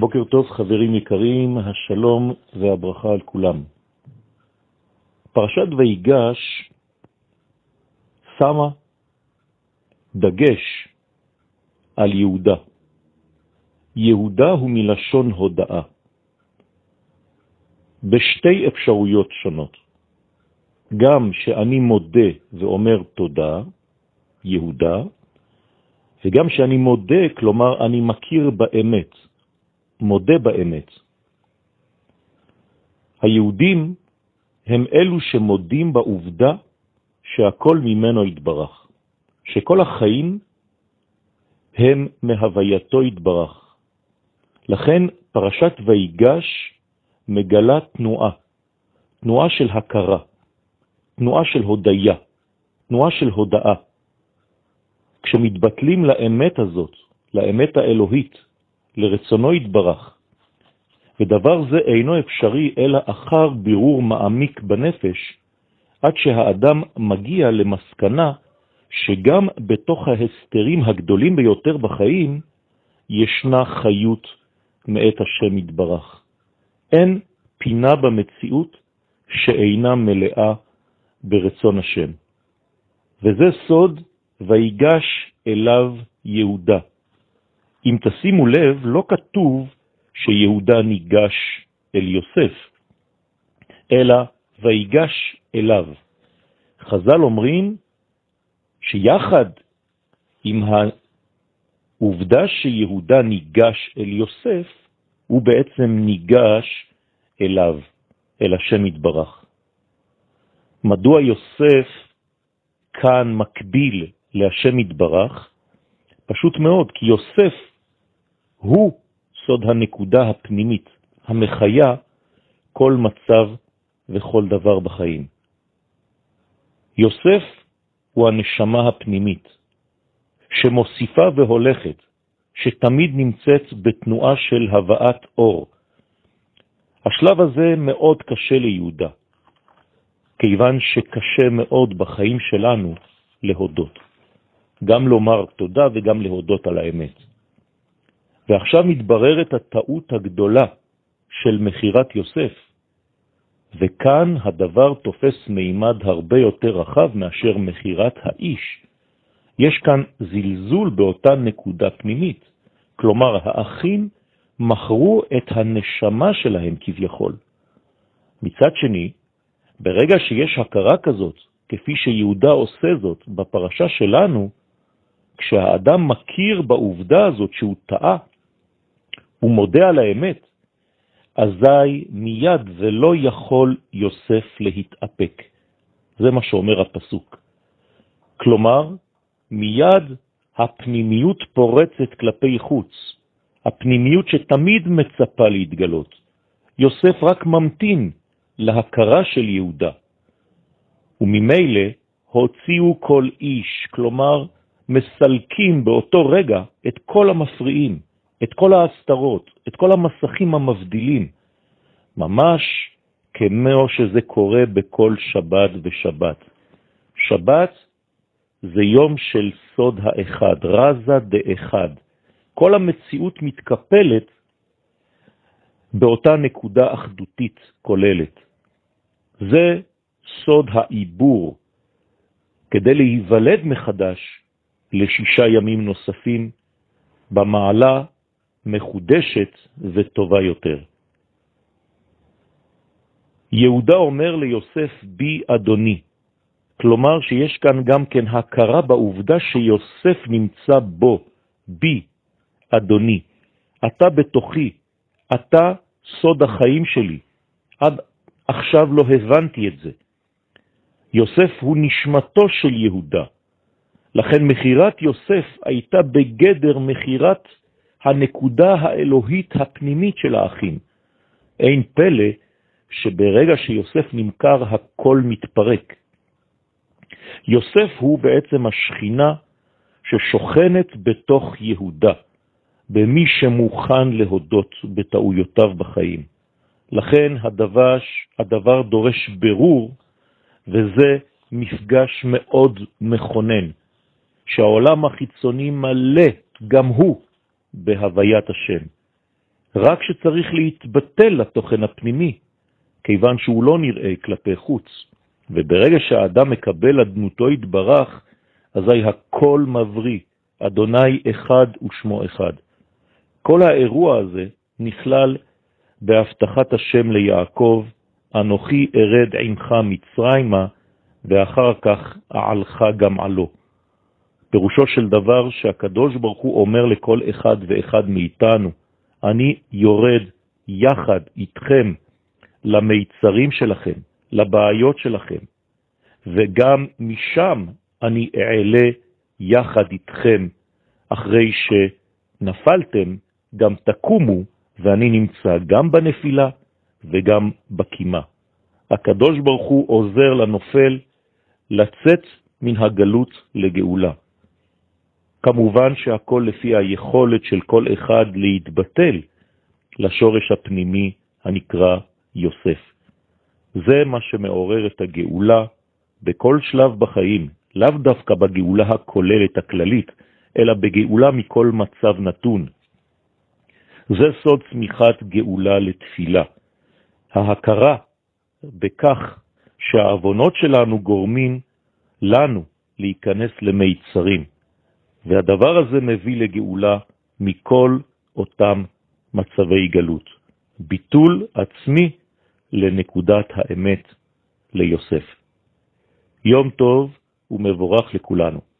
בוקר טוב חברים יקרים, השלום והברכה על כולם. פרשת ויגש שמה דגש על יהודה. יהודה הוא מלשון הודאה, בשתי אפשרויות שונות. גם שאני מודה ואומר תודה, יהודה, וגם שאני מודה, כלומר אני מכיר באמת, מודה באמת. היהודים הם אלו שמודים בעובדה שהכל ממנו יתברך, שכל החיים הם מהווייתו יתברך. לכן פרשת ויגש מגלה תנועה של הכרה, תנועה של הודיה, תנועה של הודאה. כשמתבטלים לאמת הזאת, לאמת האלוהית, לרצונו יתברך, ודבר זה אינו אפשרי אלא אחר בירור מעמיק בנפש, עד שהאדם מגיע למסקנה שגם בתוך ההסתרים הגדולים ביותר בחיים, ישנה חיות מאת השם יתברך. אין פינה במציאות שאינה מלאה ברצון השם. וזה סוד ויגש אליו יהודה. אם תשימו לב, לא כתוב שיהודה ניגש אל יוסף, אלא ויגש אליו. חז"ל אומרים שיחד עם העובדה שיהודה ניגש אל יוסף, הוא בעצם ניגש אליו, אל השם יתברך. מדוע יוסף כאן מקביל להשם יתברך? פשוט מאוד, כי יוסף הוא סוד הנקודה הפנימית, המחיה כל מצב וכל דבר בחיים. יוסף הוא הנשמה הפנימית, שמוסיפה והולכת, שתמיד נמצאת בתנועה של הבאת אור. השלב הזה מאוד קשה ליהודה, כיוון שקשה מאוד בחיים שלנו להודות. גם לומר תודה וגם להודות על האמת. ועכשיו מתבררת הטעות הגדולה של מחירת יוסף, וכאן הדבר תופס מימד הרבה יותר רחב מאשר מחירת האיש. יש כאן זלזול באותה נקודה פנימית, כלומר האחים מכרו את הנשמה שלהם כביכול. מצד שני, ברגע שיש הכרה כזאת, כפי שיהודה עושה זאת בפרשה שלנו, כשהאדם מכיר בעובדה הזאת שהוא טעה, הוא מודה על האמת, אזי מיד ולא יכול יוסף להתאפק. זה מה שאומר הפסוק. כלומר, מיד הפנימיות פורצת כלפי חוץ, הפנימיות שתמיד מצפה להתגלות. יוסף רק ממתין להכרה של יהודה. וממילא הוציאו כל איש, כלומר מסלקים באותו רגע את כל המפריעים, את כל ההסתרות, את כל המסכים המבדילים, ממש כמו שזה קורה בכל שבת ושבת. שבת זה יום של סוד האחד, רזה דאחד. כל המציאות מתקפלת באותה נקודה אחדותית כוללת. זה סוד העיבור, כדי להיוולד מחדש ל6 ימים נוספים במעלה מחודשת וטובה יותר. יהודה אומר ליוסף בי אדוני, כלומר שיש כאן גם כן הכרה בעובדה שיוסף נמצא בו, בי אדוני, אתה בתוכי, אתה סוד החיים שלי. עד עכשיו לא הבנתי את זה. יוסף הוא נשמתו של יהודה. לכן מחירת יוסף הייתה בגדר מחירת הנקודה האלוהית הפנימית של האחים. אין פלא שברגע שיוסף נמכר הכל מתפרק. יוסף הוא בעצם השכינה ששוכנת בתוך יהודה, במי שמוכן להודות בטעויותיו בחיים. לכן הדבר דורש ברור, וזה מפגש מאוד מכונן, שהעולם החיצוני מלא גם הוא בהוויית השם. רק שצריך להתבטל לתוכן הפנימי, כיוון שהוא לא נראה כלפי חוץ. וברגע שהאדם מקבל אדנותו יתברך, אזי הכל מבריא, אדוני אחד ושמו אחד. כל האירוע הזה נכלל בהבטחת השם ליעקב, אנוכי ארד עמך מצרימה, ואחר כך אעלך גם עלו. פירושו של דבר שהקדוש ברוך הוא אומר לכל אחד ואחד מאיתנו, אני יורד יחד איתכם למיצרים שלכם, לבעיות שלכם, וגם משם אני אעלה יחד איתכם, אחרי שנפלתם גם תקומו, ואני נמצא גם בנפילה וגם בקימה. הקדוש ברוך הוא עוזר לנופל לצאת מן הגלות לגאולה. כמובן שהכל לפי היכולת של כל אחד להתבטל לשורש הפנימי הנקרא יוסף. זה מה שמעורר את הגאולה בכל שלב בחיים, לאו דווקא בגאולה הכוללת הכללית, אלא בגאולה מכל מצב נתון. זה סוד צמיחת גאולה לתפילה. ההכרה בכך שהעוונות שלנו גורמים לנו להיכנס למיצרים. והדבר הזה מביא לגאולה מכל אותם מצבי גלות. ביטול עצמי לנקודת האמת ליוסף. יום טוב ומבורך לכולנו.